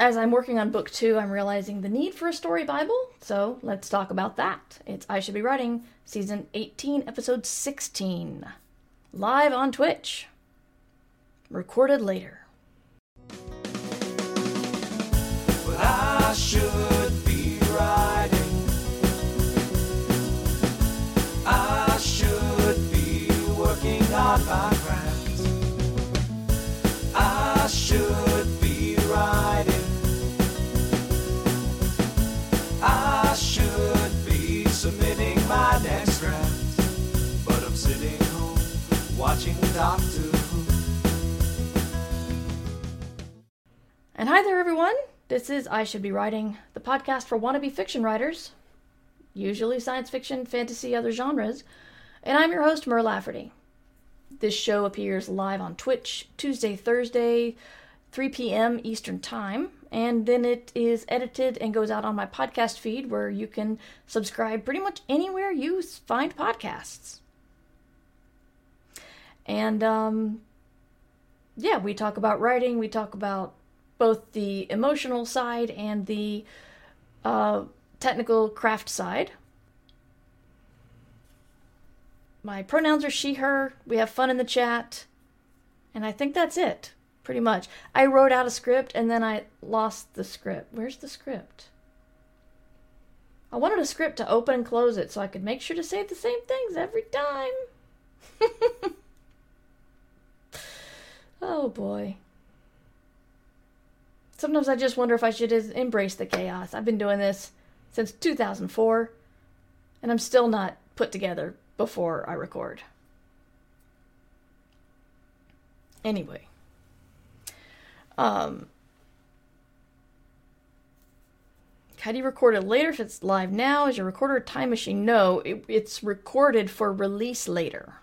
as I'm working on book 2, I'm realizing the need for a story Bible, so let's talk about that. It's I Should Be Writing, Season 18, Episode 16. Live on Twitch. Recorded later. But I should be writing. I should be working on my craft. I should be writing. I should be submitting my next draft. But I'm sitting home watching Doctor Who. And hi there, everyone. This is I Should Be Writing, the podcast for wannabe fiction writers, usually science fiction, fantasy, other genres, and I'm your host, Mer Lafferty. This show appears live on Twitch Tuesday, Thursday, 3 p.m. Eastern Time, and then it is edited and goes out on my podcast feed where you can subscribe pretty much anywhere you find podcasts. And, we talk about writing, we talk about both the emotional side and the technical craft side. My pronouns are she, her. We have fun in the chat. And I think that's it, pretty much. I wrote out a script and then I lost the script. Where's the script? I wanted a script to open and close it so I could make sure to say the same things every time. Oh boy. Sometimes I just wonder if I should embrace the chaos. I've been doing this since 2004, and I'm still not put together before I record. Anyway. How do you record it later if it's live now? Is your recorder a time machine? No, it's recorded for release later.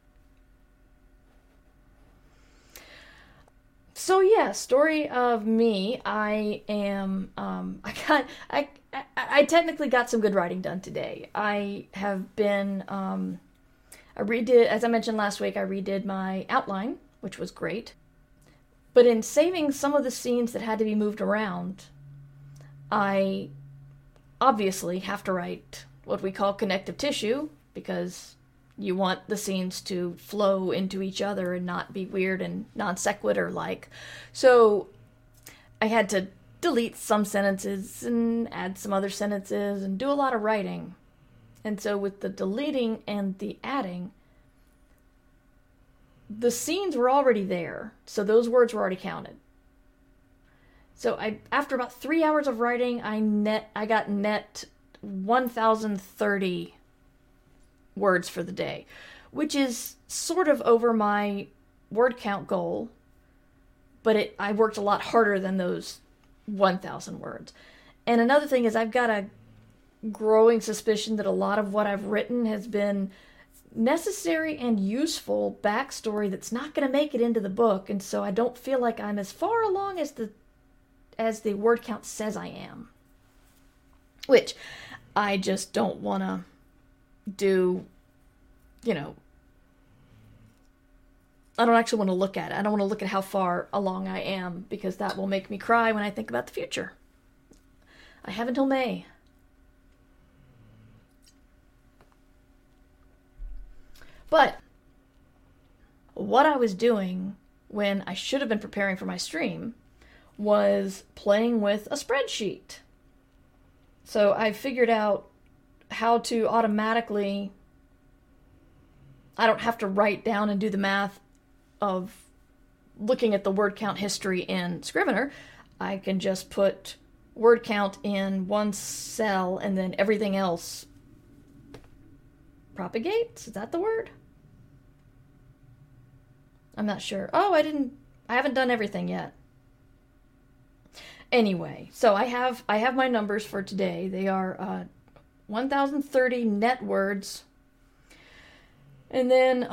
So yeah, story of me. I am, I technically got some good writing done today. I have been, I redid, as I mentioned last week, I redid my outline, which was great. But in saving some of the scenes that had to be moved around, I obviously have to write what we call connective tissue, because you want the scenes to flow into each other and not be weird and non sequitur like. So I had to delete some sentences and add some other sentences and do a lot of writing. And so with the deleting and the adding, the scenes were already there. So those words were already counted. So after about 3 hours of writing, I got net 1,030 words for the day, which is sort of over my word count goal, but I worked a lot harder than those 1,000 words. And another thing is I've got a growing suspicion that a lot of what I've written has been necessary and useful backstory that's not going to make it into the book, and so I don't feel like I'm as far along as the word count says I am. Which I just don't want to do, I don't actually want to look at it. I don't want to look at how far along I am, because that will make me cry when I think about the future. I have until May. But what I was doing when I should have been preparing for my stream was playing with a spreadsheet. So I figured out how to automatically, I don't have to write down and do the math of looking at the word count history in Scrivener. I can just put word count in one cell and then everything else propagates. Is that the word? I'm not sure. Oh, I haven't done everything yet. Anyway, so I have my numbers for today. They are 1,030 net words. And then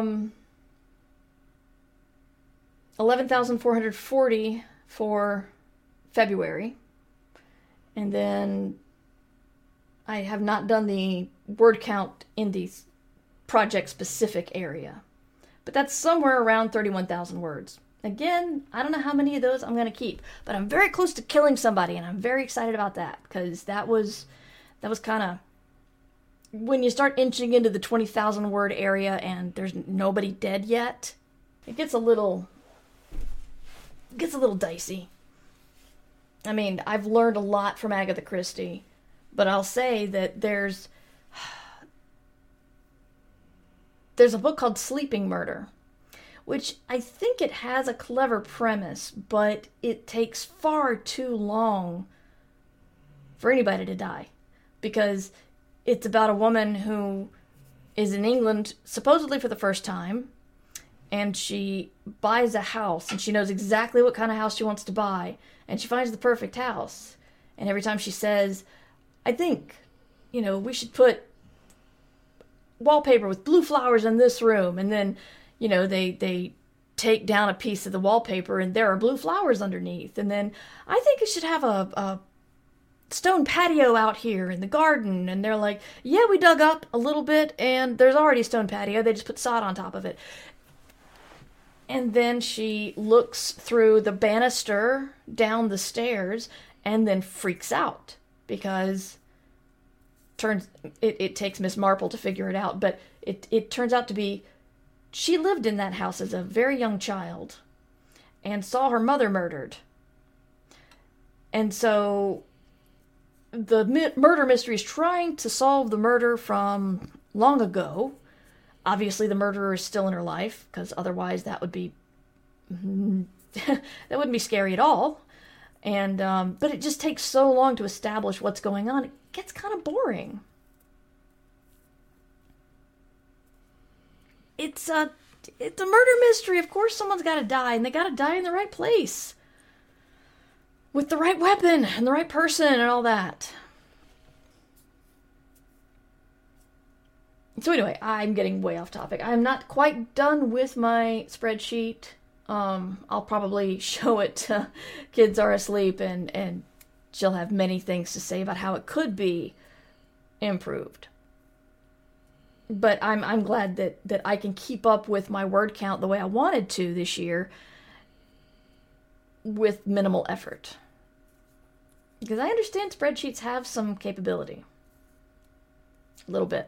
11,440 for February. And then I have not done the word count in the project-specific area. But that's somewhere around 31,000 words. Again, I don't know how many of those I'm going to keep, but I'm very close to killing somebody, and I'm very excited about that, because that was kind of, when you start inching into the 20,000 word area and there's nobody dead yet, it gets a little dicey. I mean, I've learned a lot from Agatha Christie, but I'll say that there's a book called Sleeping Murder, which I think it has a clever premise, but it takes far too long for anybody to die, because it's about a woman who is in England supposedly for the first time, and she buys a house, and she knows exactly what kind of house she wants to buy, and she finds the perfect house. And every time she says, I think, we should put wallpaper with blue flowers in this room, and then, they take down a piece of the wallpaper and there are blue flowers underneath. And then, I think you should have a stone patio out here in the garden. And they're like, yeah, we dug up a little bit and there's already a stone patio. They just put sod on top of it. And then she looks through the banister down the stairs and then freaks out, because it takes Miss Marple to figure it out, but it turns out to be, she lived in that house as a very young child and saw her mother murdered. And so the murder mystery is trying to solve the murder from long ago. Obviously, the murderer is still in her life, because otherwise that would be that wouldn't be scary at all. And but it just takes so long to establish what's going on. It gets kind of boring. It's a murder mystery. Of course, someone's got to die, and they got to die in the right place, with the right weapon and the right person and all that. So anyway, I'm getting way off topic. I'm not quite done with my spreadsheet. I'll probably show it to kids are asleep, and she'll have many things to say about how it could be improved. But I'm glad that I can keep up with my word count the way I wanted to this year with minimal effort. Because I understand spreadsheets have some capability. A little bit.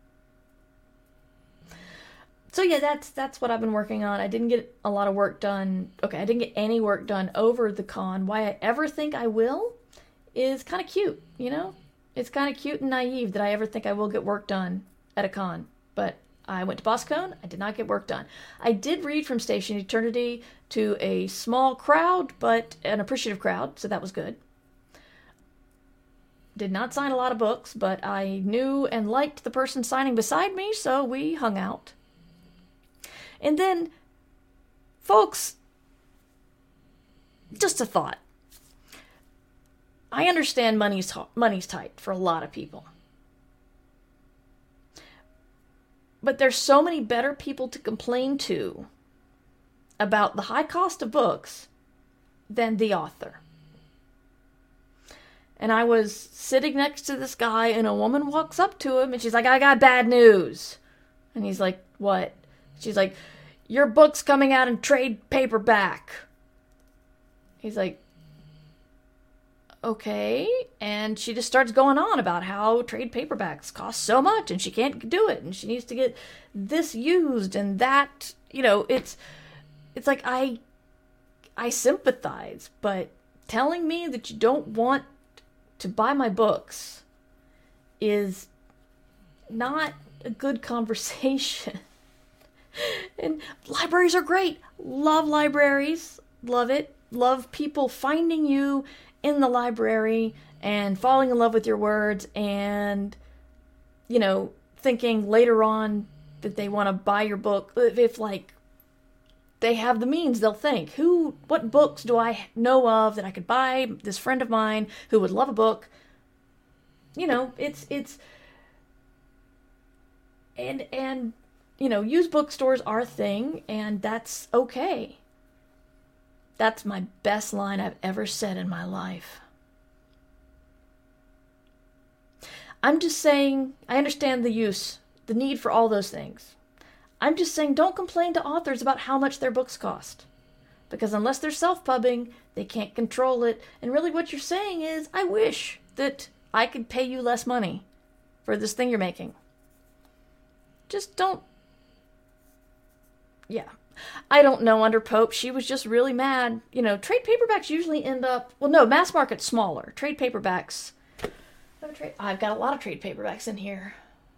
So yeah, that's what I've been working on. I didn't get a lot of work done. Okay, I didn't get any work done over the con. Why I ever think I will is kind of cute, It's kind of cute and naive that I ever think I will get work done at a con. But I went to BosCon. I did not get work done. I did read from Station Eternity to a small crowd, but an appreciative crowd, so that was good. Did not sign a lot of books, but I knew and liked the person signing beside me, so we hung out. And then, folks, just a thought. I understand money's tight for a lot of people. But there's so many better people to complain to about the high cost of books than the author. And I was sitting next to this guy, and a woman walks up to him, and she's like, I got bad news. And he's like, what? She's like, your book's coming out in trade paperback. He's like, okay. And she just starts going on about how trade paperbacks cost so much, and she can't do it, and she needs to get this used and that. It's like I sympathize, but telling me that you don't want to buy my books is not a good conversation. And libraries are great. Love libraries. Love it. Love people finding you in the library and falling in love with your words and, thinking later on that they want to buy your book. If, they have the means, they'll think, what books do I know of that I could buy this friend of mine who would love a book? Used bookstores are a thing, and that's okay. That's my best line I've ever said in my life. I'm just saying, I understand the need for all those things. I'm just saying, don't complain to authors about how much their books cost. Because unless they're self-pubbing, they can't control it. And really what you're saying is, I wish that I could pay you less money for this thing you're making. Just don't... Yeah. I don't know, under Pope, she was just really mad. You know, trade paperbacks usually end up... Well, no, mass market's smaller. Trade paperbacks... I've got a lot of trade paperbacks in here.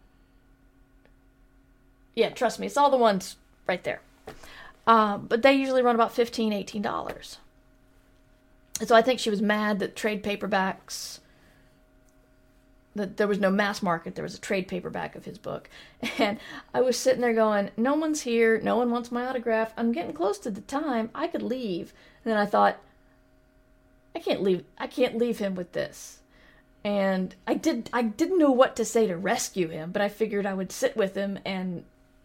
Yeah, trust me, it's all the ones right there. But they usually run about $15, $18. And so I think she was mad that trade paperbacks... that there was no mass market, there was a trade paperback of his book. And I was sitting there going, no one's here, no one wants my autograph, I'm getting close to the time, I could leave. And then I thought, I can't leave him with this. And I didn't know what to say to rescue him, but I figured I would sit with him and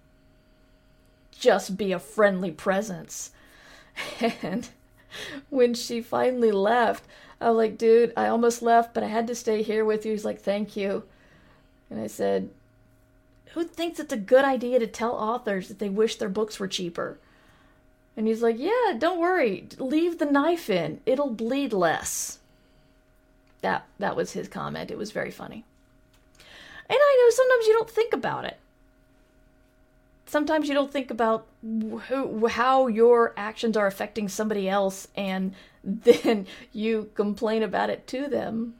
just be a friendly presence. And when she finally left, I was like, dude, I almost left, but I had to stay here with you. He's like, thank you. And I said, who thinks it's a good idea to tell authors that they wish their books were cheaper? And he's like, yeah, don't worry. Leave the knife in. It'll bleed less. That was his comment. It was very funny. And I know sometimes you don't think about it. Sometimes you don't think about how your actions are affecting somebody else, and then you complain about it to them.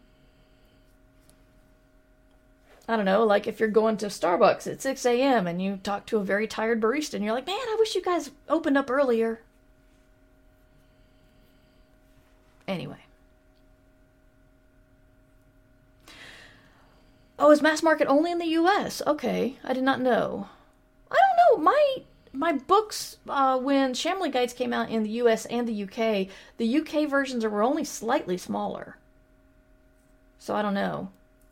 I don't know, like if you're going to Starbucks at 6 a.m. and you talk to a very tired barista and you're like, man, I wish you guys opened up earlier. Anyway. Oh, is mass market only in the U.S.? Okay, I did not know. I don't know. My books, when Shamley Guides came out in the U.S. and the U.K., the U.K. versions were only slightly smaller. So I don't know.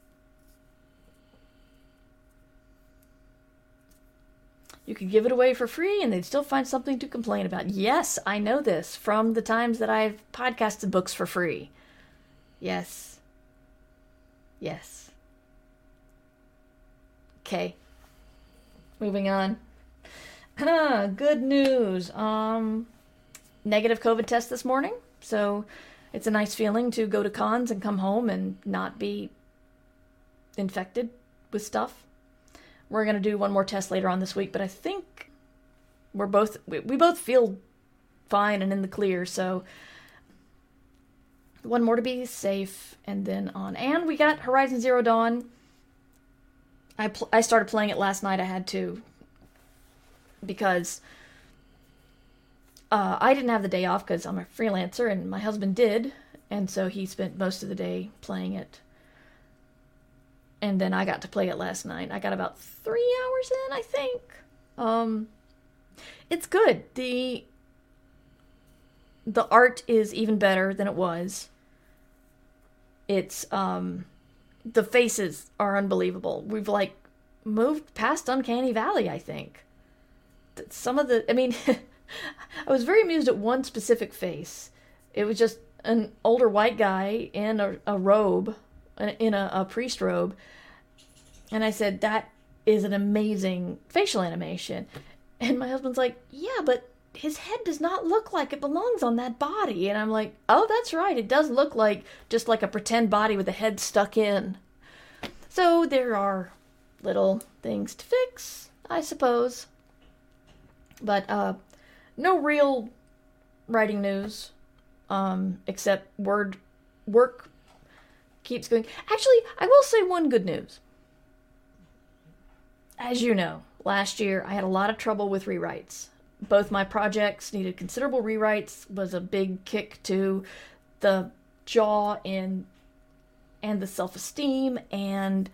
You could give it away for free and they'd still find something to complain about. Yes, I know this from the times that I've podcasted books for free. Yes. Yes. Okay. Moving on. Good news. Negative COVID test this morning. So it's a nice feeling to go to cons and come home and not be infected with stuff. We're going to do one more test later on this week, but I think we both feel fine and in the clear. So one more to be safe and then on. And we got Horizon Zero Dawn. I started playing it last night. I had to, because I didn't have the day off because I'm a freelancer and my husband did, and so he spent most of the day playing it. And then I got to play it last night. I got about 3 hours in, I think. It's good. The art is even better than it was. It's the faces are unbelievable. We've moved past Uncanny Valley, I think. Some of the, I was very amused at one specific face. It was just an older white guy in a robe, in a priest robe. And I said, that is an amazing facial animation. And my husband's like, yeah, but his head does not look like it belongs on that body. And I'm like, oh, that's right. It does look like just like a pretend body with a head stuck in. So there are little things to fix, I suppose. But no real writing news, except work keeps going. Actually, I will say one good news. As you know, last year I had a lot of trouble with rewrites. Both my projects needed considerable rewrites, was a big kick to the jaw and the self-esteem and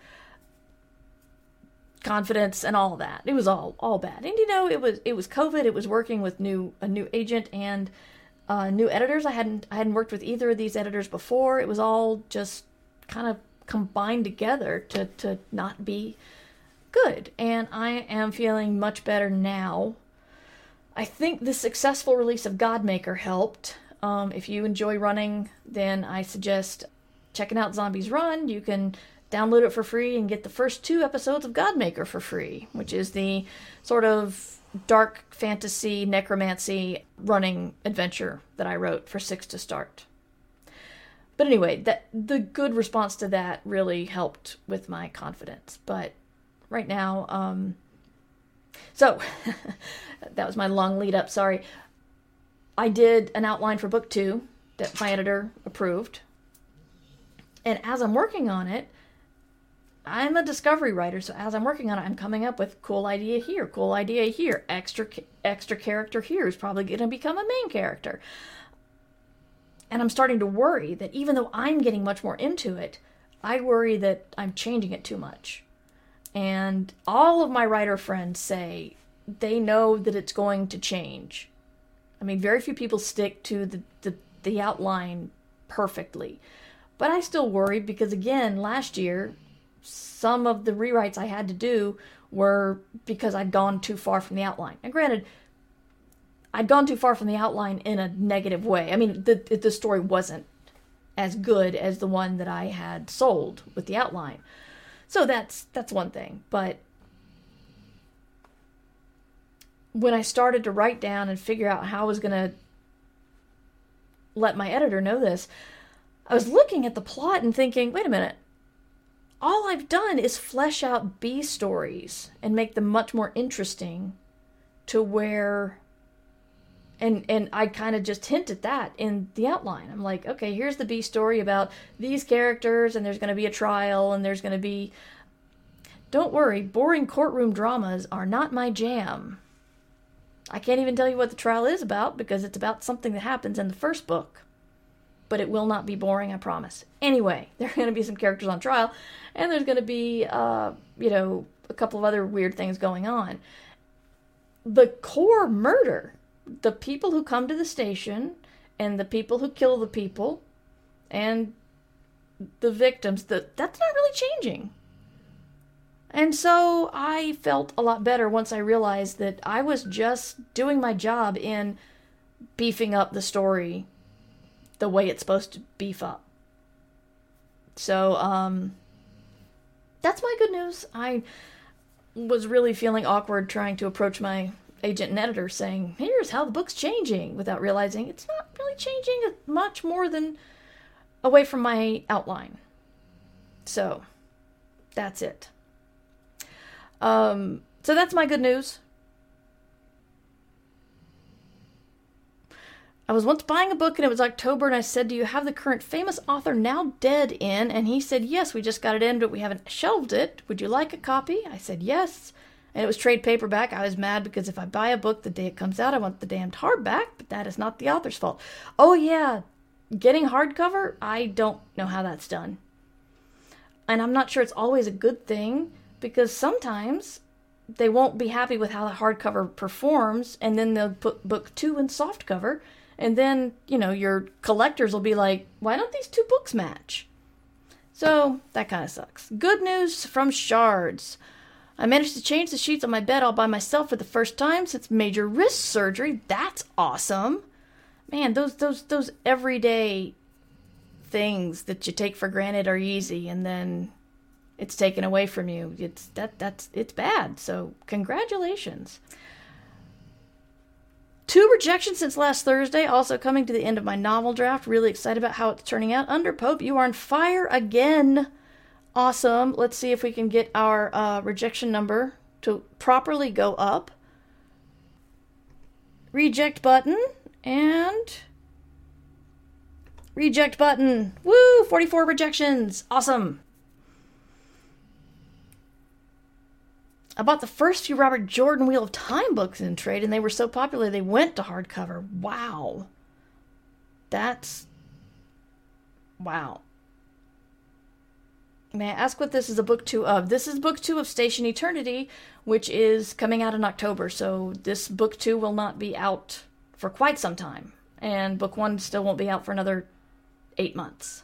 confidence and all that. It was all bad. And it was COVID. It was working with a new agent and new editors. I hadn't worked with either of these editors before. It was all just kind of combined together to not be good. And I am feeling much better now. I think the successful release of Godmaker helped. If you enjoy running, then I suggest checking out Zombies Run. You can download it for free and get the first 2 episodes of Godmaker for free, which is the sort of dark fantasy, necromancy running adventure that I wrote for Six to Start. But anyway, the good response to that really helped with my confidence. But right now, so that was my long lead up, sorry. I did an outline for book 2 that my editor approved. And as I'm working on it, I'm a discovery writer, so as I'm working on it, I'm coming up with cool idea here, extra character here is probably going to become a main character. And I'm starting to worry that even though I'm getting much more into it, I worry that I'm changing it too much. And all of my writer friends say they know that it's going to change. I mean, very few people stick to the outline perfectly. But I still worry because, again, last year, some of the rewrites I had to do were because I'd gone too far from the outline. And granted, I'd gone too far from the outline in a negative way. I mean, the story wasn't as good as the one that I had sold with the outline. So that's one thing. But when I started to write down and figure out how I was going to let my editor know this, I was looking at the plot and thinking, wait a minute. All I've done is flesh out B stories and make them much more interesting to where... And I kind of just hint at that in the outline. I'm like, okay, here's the B story about these characters, and there's going to be a trial, and there's going to be... Don't worry, boring courtroom dramas are not my jam. I can't even tell you what the trial is about, because it's about something that happens in the first book. But it will not be boring, I promise. Anyway, there are going to be some characters on trial, and there's going to be, a couple of other weird things going on. The core murder, the people who come to the station, and the people who kill the people, and the victims, that's not really changing. And so I felt a lot better once I realized that I was just doing my job in beefing up the story the way it's supposed to beef up. So, that's my good news. I was really feeling awkward trying to approach my agent and editor saying, here's how the book's changing, without realizing it's not really changing much more than away from my outline. So, that's it. So that's my good news. I was once buying a book and it was October, and I said, do you have the current famous author now dead in? And he said, yes, we just got it in, but we haven't shelved it. Would you like a copy? I said, yes. And it was trade paperback. I was mad because if I buy a book the day it comes out, I want the damned hardback, but that is not the author's fault. Oh yeah, getting hardcover, I don't know how that's done. And I'm not sure it's always a good thing, because sometimes they won't be happy with how the hardcover performs, and then they'll put book 2 in softcover, and then, your collectors will be like, why don't these 2 books match? So, that kind of sucks. Good news from Shards. I managed to change the sheets on my bed all by myself for the first time since major wrist surgery. That's awesome. Man, those everyday things that you take for granted are easy, and then it's taken away from you. It's bad. So, congratulations. 2 rejections since last Thursday. Also coming to the end of my novel draft. Really excited about how it's turning out. Underpope, you are on fire again. Awesome. Let's see if we can get our rejection number to properly go up. Reject button. And... reject button. Woo! 44 rejections. Awesome. I bought the first few Robert Jordan Wheel of Time books in trade, and they were so popular they went to hardcover. Wow. That's... wow. May I ask what this is a book 2 of? This is book 2 of Station Eternity, which is coming out in October, so this book 2 will not be out for quite some time. And book 1 still won't be out for another 8 months.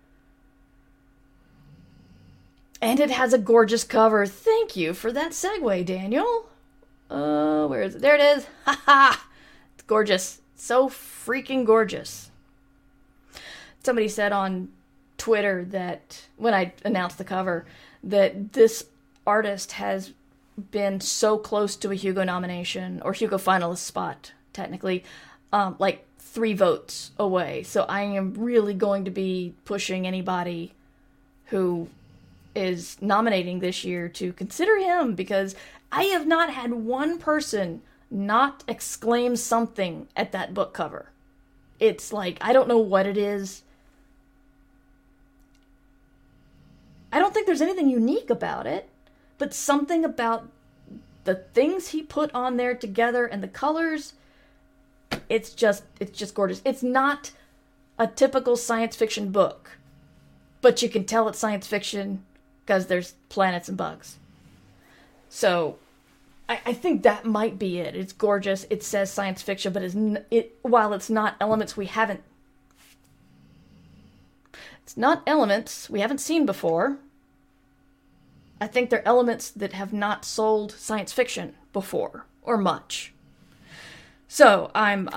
And it has a gorgeous cover. Thank you for that segue, Daniel. Where is it? There it is. Ha ha! It's gorgeous. So freaking gorgeous. Somebody said on Twitter that, when I announced the cover, that this artist has been so close to a Hugo nomination, or Hugo finalist spot, technically, like 3 votes away. So I am really going to be pushing anybody who is nominating this year to consider him, because I have not had one person not exclaim something at that book cover. It's like, I don't know what it is. I don't think there's anything unique about it, but something about the things he put on there together and the colors, it's just gorgeous. It's not a typical science fiction book, but you can tell it's science fiction because there's planets and bugs. So I think that might be it. It's gorgeous. It says science fiction, but while it's not elements we haven't seen before, I think they're elements that have not sold science fiction before, or much. So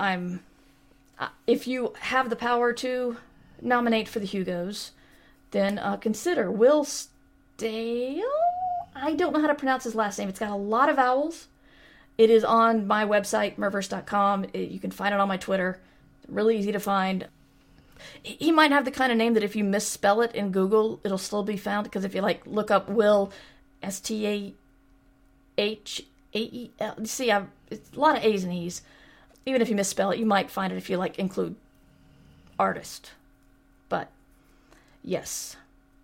if you have the power to nominate for the Hugos, then consider Will Stale? I don't know how to pronounce his last name. It's got a lot of vowels. It is on my website, Murverse.com. You can find it on my Twitter. It's really easy to find. He might have the kind of name that if you misspell it in Google, it'll still be found, because if you look up Will, Stahael, see, it's a lot of A's and E's. Even if you misspell it, you might find it if you include artist. But yes,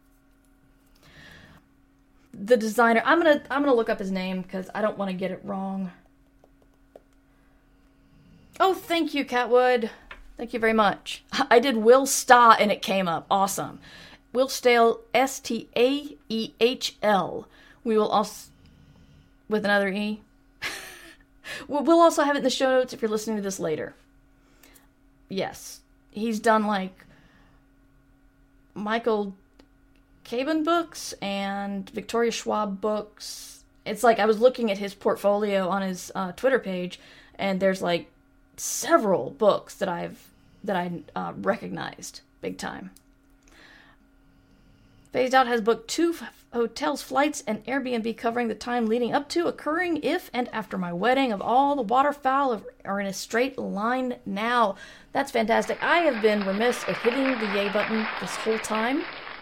the designer. I'm gonna look up his name because I don't want to get it wrong. Oh, thank you, Catwood. Thank you very much. I did Will Sta and it came up. Awesome. Will Stale, Staehl. We will also, with another E. We'll also have it in the show notes if you're listening to this later. Yes. He's done Michael Chabon books and Victoria Schwab books. It's I was looking at his portfolio on his Twitter page, and there's several books that I recognized big time. Phased Out has booked 2 hotels, flights, and Airbnb covering the time leading up to, occurring if and after my wedding. Of all the waterfowl are in a straight line now. That's fantastic. I have been remiss at hitting the yay button this whole time.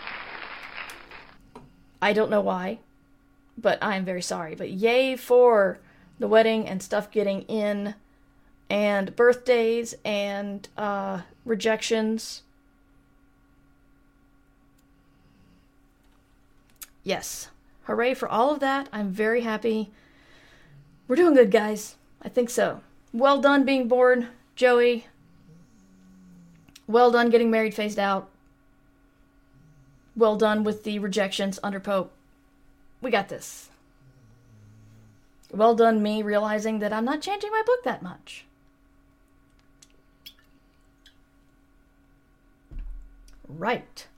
I don't know why, but I am very sorry. But yay for the wedding and stuff getting in, and birthdays and rejections. Yes. Hooray for all of that. I'm very happy. We're doing good, guys. I think so. Well done being born, Joey. Well done getting married, Phased Out. Well done with the rejections under Pope. We got this. Well done me realizing that I'm not changing my book that much. Right.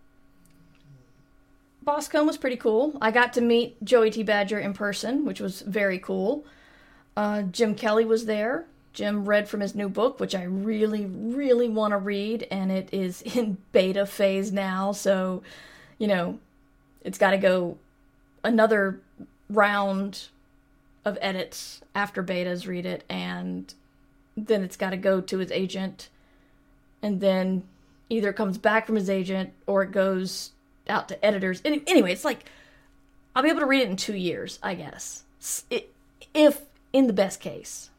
BossCon was pretty cool. I got to meet Joey T. Badger in person, which was very cool. Jim Kelly was there. Jim read from his new book, which I really, really want to read, and it is in beta phase now, so, it's got to go another round of edits after betas read it, and then it's got to go to his agent, and then either it comes back from his agent or it goes out to editors. Anyway, it's I'll be able to read it in 2 years, I guess. If in the best case.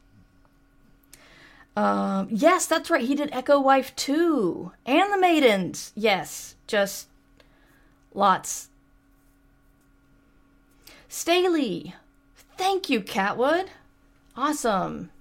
Yes, that's right. He did Echo Wife 2 and The Maidens. Yes, just lots. Staley. Thank you, Catwood. Awesome.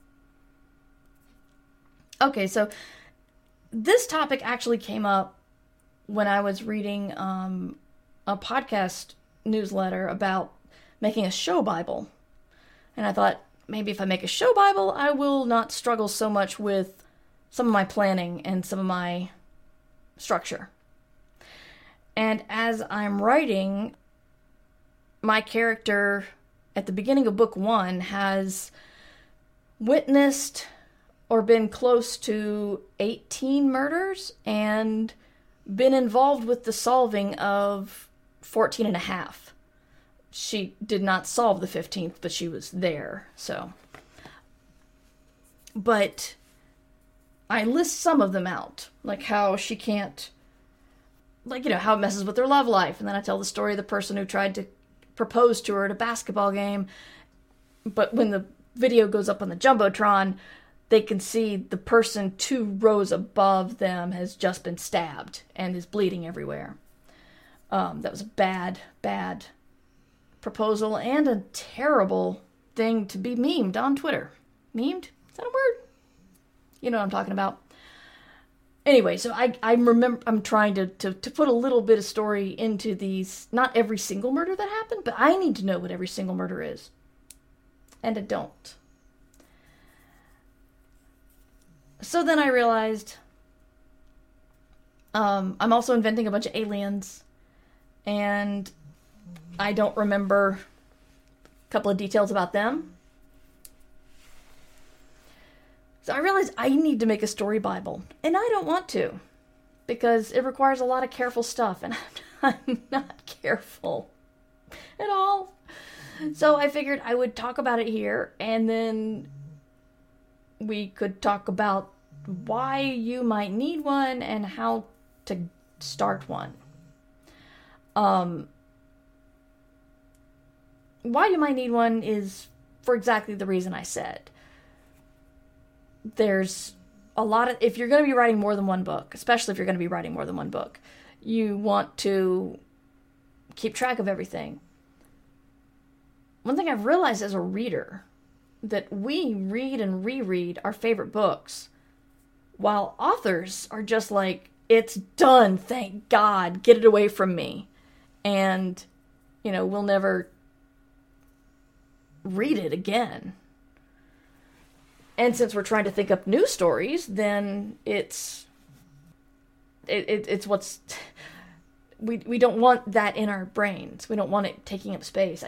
Okay, so this topic actually came up when I was reading a podcast newsletter about making a show Bible. And I thought, maybe if I make a show Bible, I will not struggle so much with some of my planning and some of my structure. And as I'm writing, my character at the beginning of book 1 has witnessed or been close to 18 murders and been involved with the solving of 14 and a half. she did not solve the 15th, but she was there, so. But I list some of them out, like how she can't, like, how it messes with her love life, and then I tell the story of the person who tried to propose to her at a basketball game, but when the video goes up on the Jumbotron, they can see the person 2 rows above them has just been stabbed and is bleeding everywhere. That was a bad, bad proposal and a terrible thing to be memed on Twitter. Memed? Is that a word? You know what I'm talking about. Anyway, so I remember, I'm trying to put a little bit of story into these, not every single murder that happened, but I need to know what every single murder is. And I don't. So then I realized I'm also inventing a bunch of aliens, and I don't remember a couple of details about them. So I realized I need to make a story Bible, and I don't want to, because it requires a lot of careful stuff, and I'm not careful at all. So I figured I would talk about it here, and then we could talk about why you might need one and how to start one. Why you might need one is for exactly the reason I said. There's a lot of, if you're going to be writing more than one book, especially if you're going to be writing more than one book, you want to keep track of everything. One thing I've realized as a reader, that we read and reread our favorite books, while authors are just like, it's done, thank God, get it away from me. And, we'll never read it again. And since we're trying to think up new stories, then it's what's, we don't want that in our brains. We don't want it taking up space.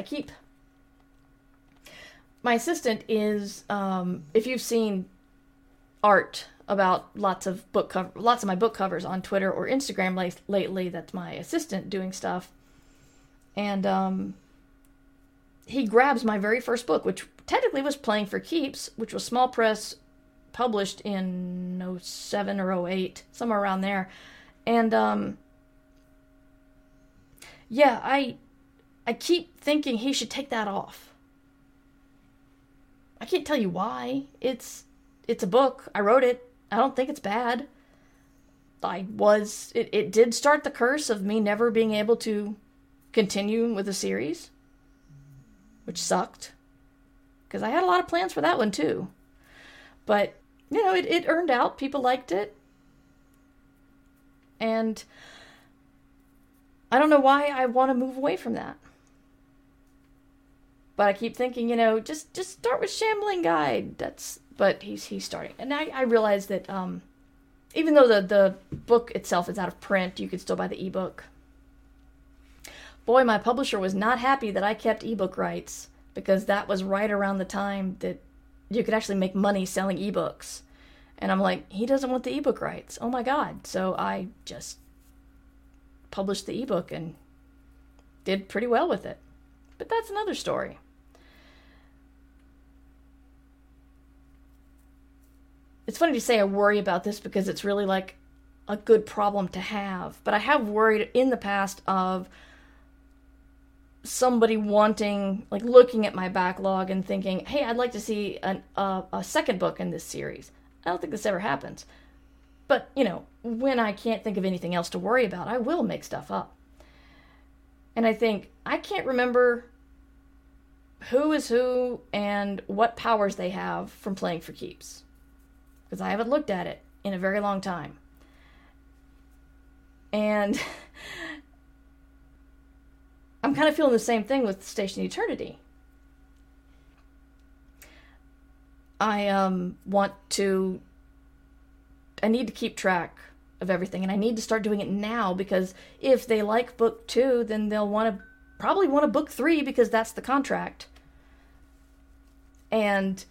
My assistant is, if you've seen art about lots of my book covers on Twitter or Instagram lately, that's my assistant doing stuff. And he grabs my very first book, which technically was Playing for Keeps, which was small press, published in 07 or 08, somewhere around there. And I keep thinking he should take that off. I can't tell you why. It's a book. I wrote it. I don't think it's bad. It did start the curse of me never being able to continue with the series, which sucked, because I had a lot of plans for that one too. But, it earned out. People liked it. And I don't know why I want to move away from that. But I keep thinking, just start with Shambling Guide. But he's starting. And I realized that even though the book itself is out of print, you could still buy the ebook. Boy, my publisher was not happy that I kept ebook rights, because that was right around the time that you could actually make money selling ebooks. And I'm like, he doesn't want the ebook rights. Oh my God. So I just published the ebook and did pretty well with it. But that's another story. It's funny to say I worry about this because it's really like a good problem to have. But I have worried in the past of somebody wanting, like looking at my backlog and thinking, hey, I'd like to see a second book in this series. I don't think this ever happens. But, when I can't think of anything else to worry about, I will make stuff up. And I think, I can't remember who is who and what powers they have from Playing for Keeps, because I haven't looked at it in a very long time. And I'm kind of feeling the same thing with Station Eternity. I need to keep track of everything, and I need to start doing it now, because if they like book 2, then they'll probably want a book 3, because that's the contract. And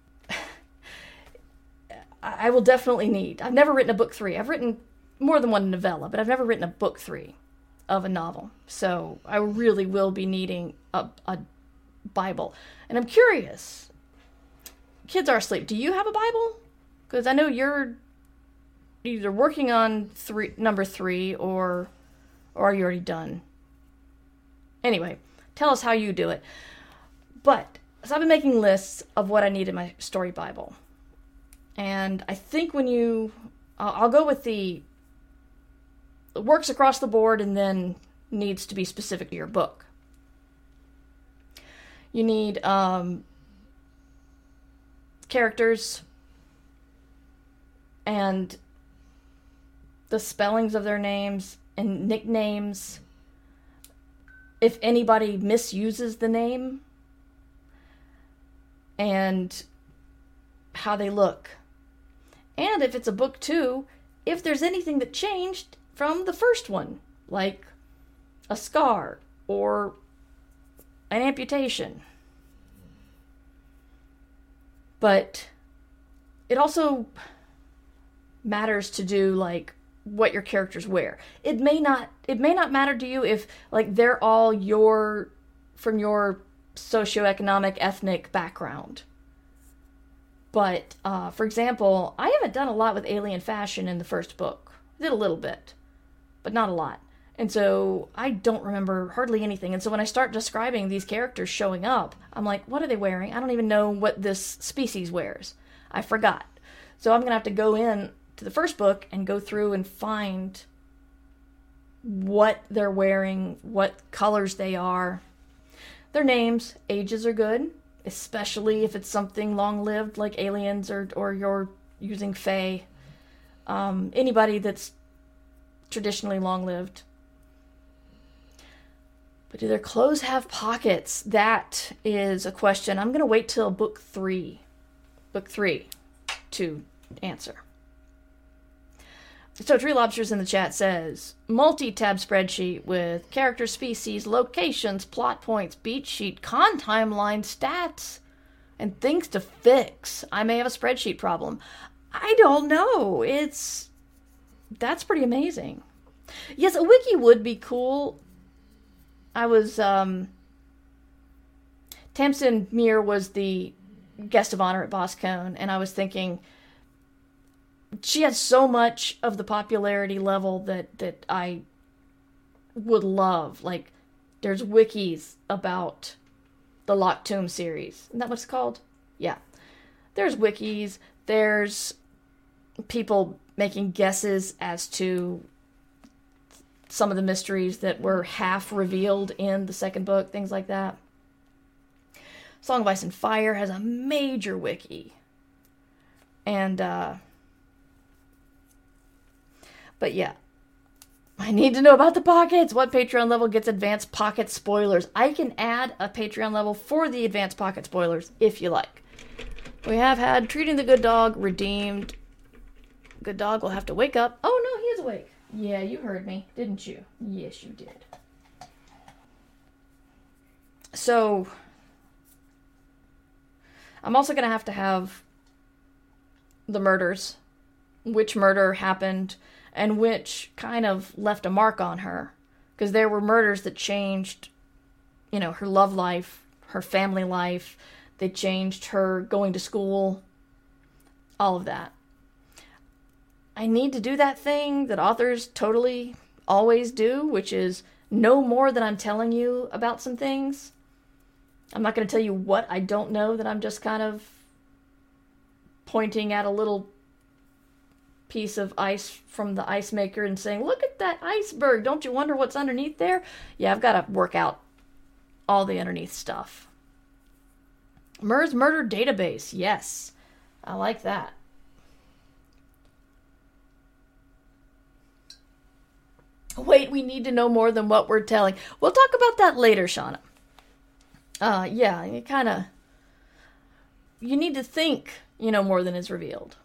I will definitely need, I've never written a book 3. I've written more than one novella, but I've never written a book 3. of a novel. So I really will be needing a Bible. And I'm curious, kids are asleep. Do you have a Bible? Because I know you're either working on number 3 or are you already done? Anyway, tell us how you do it. But, so I've been making lists of what I need in my story Bible. And I think when I'll go with the works across the board and then needs to be specific to your book. You need characters and the spellings of their names and nicknames. If anybody misuses the name and how they look. And if it's a book too, if there's anything that changed from the first one, like a scar or an amputation. But it also matters to do like what your characters wear. It may not matter to you if like they're all from your socioeconomic ethnic background. But for example, I haven't done a lot with alien fashion in the first book. I did a little bit, but not a lot. And so I don't remember hardly anything. And so when I start describing these characters showing up, I'm like, what are they wearing? I don't even know what this species wears. I forgot. So I'm going to have to go in to the first book and go through and find what they're wearing, what colors they are. Their names, ages are good, especially if it's something long-lived like aliens or you're using fae. Anybody that's traditionally long-lived. But do their clothes have pockets? That is a question. I'm going to wait till book 3 to answer. So Tree Lobsters in the chat says, multi-tab spreadsheet with character, species, locations, plot points, beat sheet, con timeline, stats, and things to fix. I may have a spreadsheet problem. I don't know. That's pretty amazing. Yes, a wiki would be cool. I was, Tamsin Muir was the guest of honor at BossCon, and I was thinking, she has so much of the popularity level that I would love. Like, there's wikis about the Locked Tomb series. Isn't that what it's called? Yeah. There's wikis. There's people making guesses as to some of the mysteries that were half revealed in the second book, things like that. Song of Ice and Fire has a major wiki. And, but yeah. I need to know about the pockets. What Patreon level gets advanced pocket spoilers? I can add a Patreon level for the advanced pocket spoilers, if you like. We have had Treating the Good Dog redeemed. Good Dog will have to wake up. Oh, no, he is awake. Yeah, you heard me, didn't you? Yes, you did. So, I'm also going to have the murders. Which murder happened and which kind of left a mark on her. Because there were murders that changed, her love life, her family life. They changed her going to school. All of that. I need to do that thing that authors totally always do, which is know more than I'm telling you about some things. I'm not going to tell you what I don't know, that I'm just kind of pointing at a little piece of ice from the ice maker and saying, look at that iceberg. Don't you wonder what's underneath there? Yeah, I've got to work out all the underneath stuff. Mur's Murder Database. Yes, I like that. Wait, we need to know more than what we're telling. We'll talk about that later, Shauna. Yeah, you need to think, more than is revealed.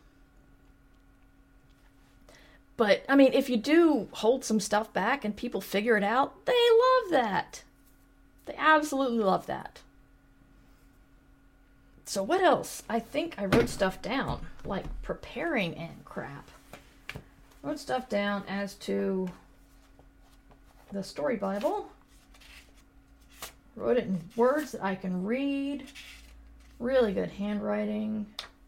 But, if you do hold some stuff back and people figure it out, they love that. They absolutely love that. So what else? I think I wrote stuff down, like preparing and crap. Wrote stuff down as to the story Bible. Wrote it in words that I can read. Really good handwriting.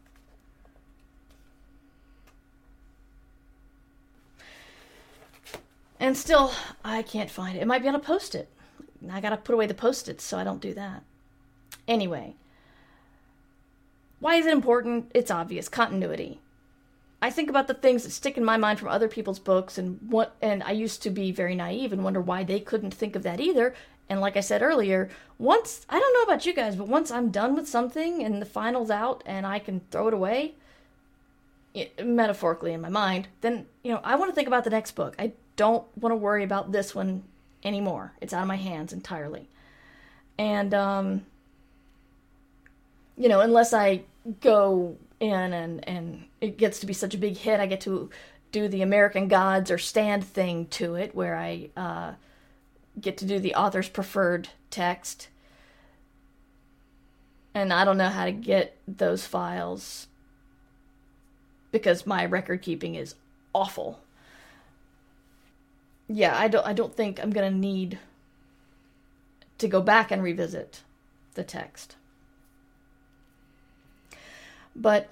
And still, I can't find it. It might be on a Post-it. I gotta put away the Post-its so I don't do that. Anyway. Why is it important? It's obvious. Continuity. I think about the things that stick in my mind from other people's books, and I used to be very naive and wonder why they couldn't think of that either. And like I said earlier, I don't know about you guys, but once I'm done with something and the final's out and I can throw it away, metaphorically in my mind, then, I want to think about the next book. I don't want to worry about this one anymore. It's out of my hands entirely. And, unless I go in and it gets to be such a big hit, I get to do the American Gods or Stand thing to it, where I get to do the author's preferred text. And I don't know how to get those files because my record keeping is awful. Yeah, I don't think I'm gonna need to go back and revisit the text. But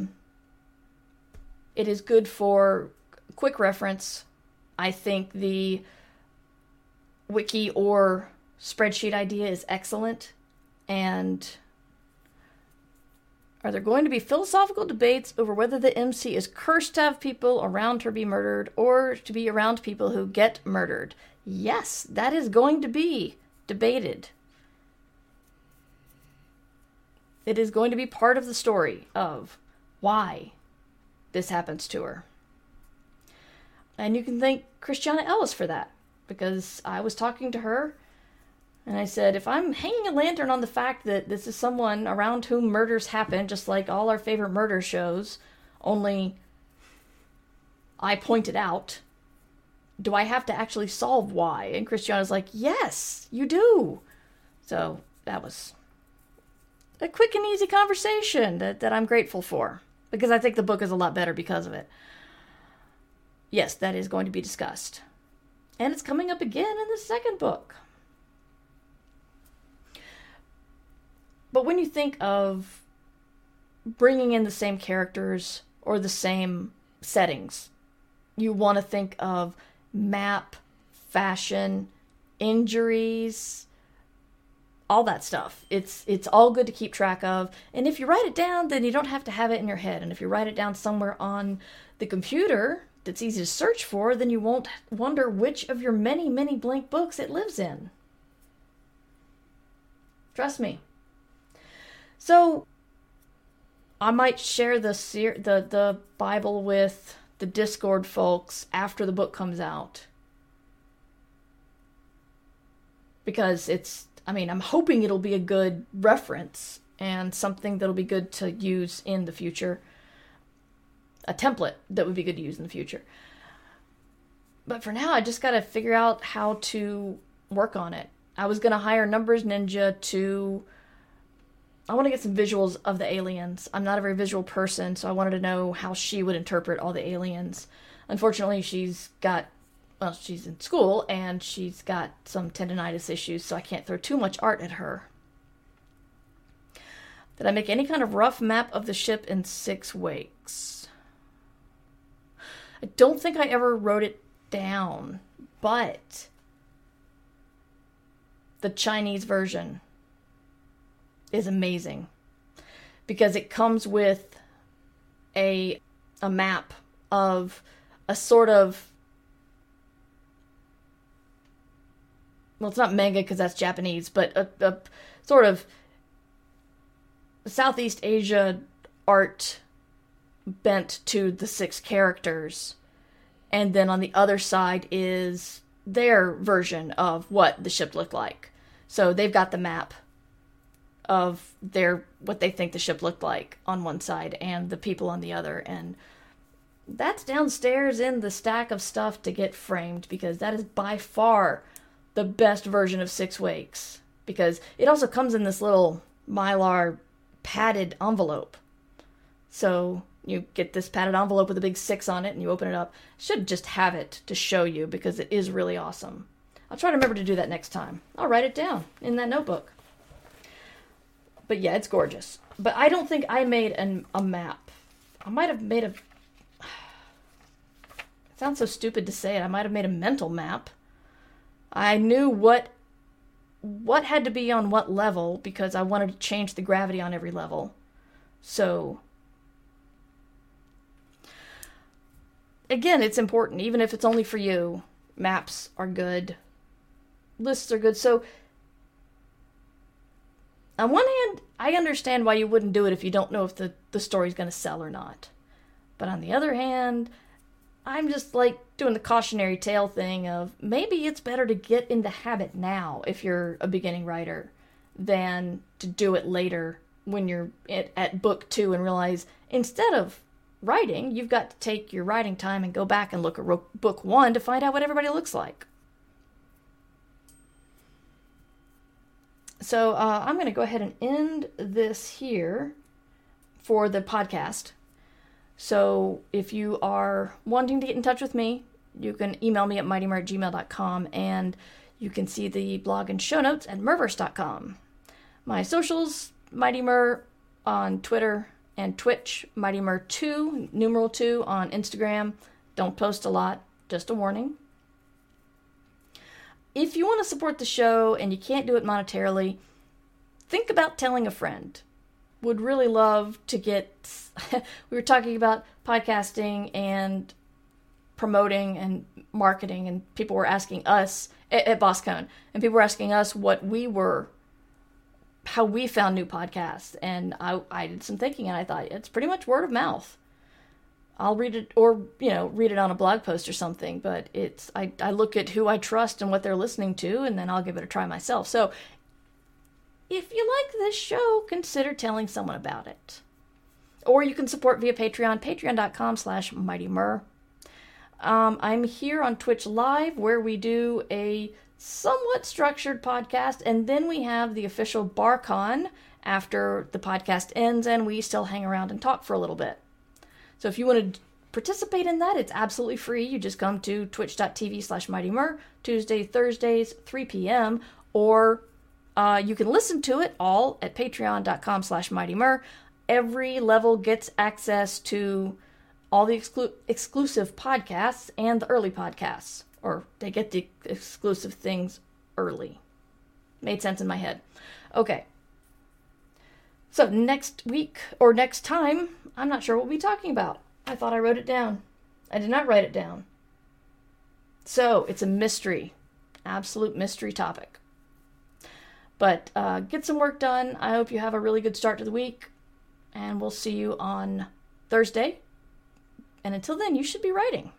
it is good for quick reference. I think the wiki or spreadsheet idea is excellent. And are there going to be philosophical debates over whether the MC is cursed to have people around her be murdered or to be around people who get murdered? Yes, that is going to be debated. It is going to be part of the story of why this happens to her. And you can thank Christiana Ellis for that, because I was talking to her and I said, if I'm hanging a lantern on the fact that this is someone around whom murders happen, just like all our favorite murder shows, only I pointed out, do I have to actually solve why? And Christiana's like, yes, you do. So that was a quick and easy conversation that I'm grateful for, because I think the book is a lot better because of it. Yes, that is going to be discussed. And it's coming up again in the second book. But when you think of bringing in the same characters or the same settings, you want to think of map, fashion, injuries, all that stuff. It's all good to keep track of. And if you write it down, then you don't have to have it in your head. And if you write it down somewhere on the computer that's easy to search for, then you won't wonder which of your many, many blank books it lives in. Trust me. So, I might share the Bible with the Discord folks after the book comes out. Because I'm hoping it'll be a good reference and something that'll be good to use in the future. A template that would be good to use in the future. But for now, I just got to figure out how to work on it. I was going to hire Numbers Ninja to... I want to get some visuals of the aliens. I'm not a very visual person, so I wanted to know how she would interpret all the aliens. Unfortunately, she's in school, and she's got some tendonitis issues, so I can't throw too much art at her. Did I make any kind of rough map of the ship in 6 weeks? I don't think I ever wrote it down, but the Chinese version is amazing because it comes with a map of a sort of, well, it's not manga because that's Japanese, but a sort of Southeast Asia art bent to the 6 characters. And then on the other side is their version of what the ship looked like. So they've got the map of what they think the ship looked like on one side and the people on the other. And that's downstairs in the stack of stuff to get framed, because that is by far the best version of 6 Weeks. Because it also comes in this little Mylar padded envelope. So you get this padded envelope with a big 6 on it and you open it up. Should just have it to show you because it is really awesome. I'll try to remember to do that next time. I'll write it down in that notebook. But yeah, it's gorgeous. But I don't think I made a map. I might have made a... It sounds so stupid to say it. I might have made a mental map. I knew what had to be on what level because I wanted to change the gravity on every level. So... Again, it's important. Even if it's only for you, maps are good. Lists are good. So, on one hand, I understand why you wouldn't do it if you don't know if the story's going to sell or not. But on the other hand, I'm just like doing the cautionary tale thing of maybe it's better to get in the habit now if you're a beginning writer than to do it later when you're at book 2 and realize instead of writing, you've got to take your writing time and go back and look at book 1 to find out what everybody looks like. So I'm going to go ahead and end this here for the podcast. So if you are wanting to get in touch with me, you can email me at mightymur@gmail.com, and you can see the blog and show notes at murverse.com. My socials, Mighty Mur on Twitter and Twitch, Mighty Mur 2, numeral 2 on Instagram. Don't post a lot, just a warning. If you want to support the show and you can't do it monetarily, think about telling a friend. Would really love to get... We were talking about podcasting and promoting and marketing, and people were asking us at BossCon, and people were asking us how we found new podcasts, and I did some thinking, and I thought it's pretty much word of mouth. I'll read it, or read it on a blog post or something. But I look at who I trust and what they're listening to, and then I'll give it a try myself. So if you like this show, consider telling someone about it. Or you can support via Patreon, patreon.com/mightymur. I'm here on Twitch Live, where we do a somewhat structured podcast, and then we have the official BarCon after the podcast ends, and we still hang around and talk for a little bit. So if you want to participate in that, it's absolutely free. You just come to twitch.tv/mightymur, Tuesday, Thursdays, 3 p.m., or you can listen to it all at patreon.com/mightymur. Every level gets access to all the exclusive podcasts and the early podcasts. Or they get the exclusive things early. Made sense in my head. Okay. So next week, or next time, I'm not sure what we'll be talking about. I thought I wrote it down. I did not write it down. So, it's a mystery. Absolute mystery topic. But get some work done. I hope you have a really good start to the week. And we'll see you on Thursday. And until then, you should be writing.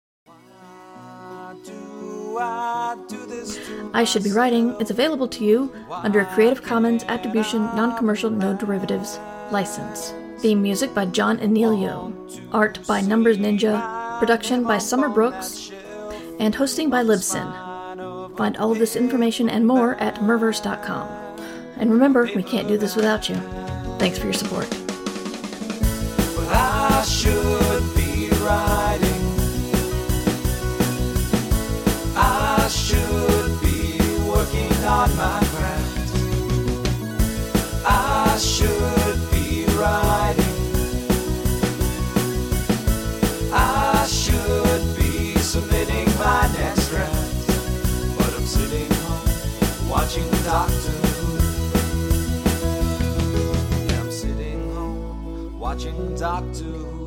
I Should Be Writing is available to you under a Creative Commons Attribution Non-Commercial No Derivatives license. Theme music by John Anelio. Art by Numbers Ninja. Production by Summer Brooks. And hosting by Libsyn. Find all of this information and more at murverse.com. And remember, we can't do this without you. Thanks for your support. Well, I should be writing. I should be working on my craft. I should be writing. I should be submitting my next draft. But I'm sitting home watching Doctor Who. Yeah, I'm sitting home watching Doctor Who.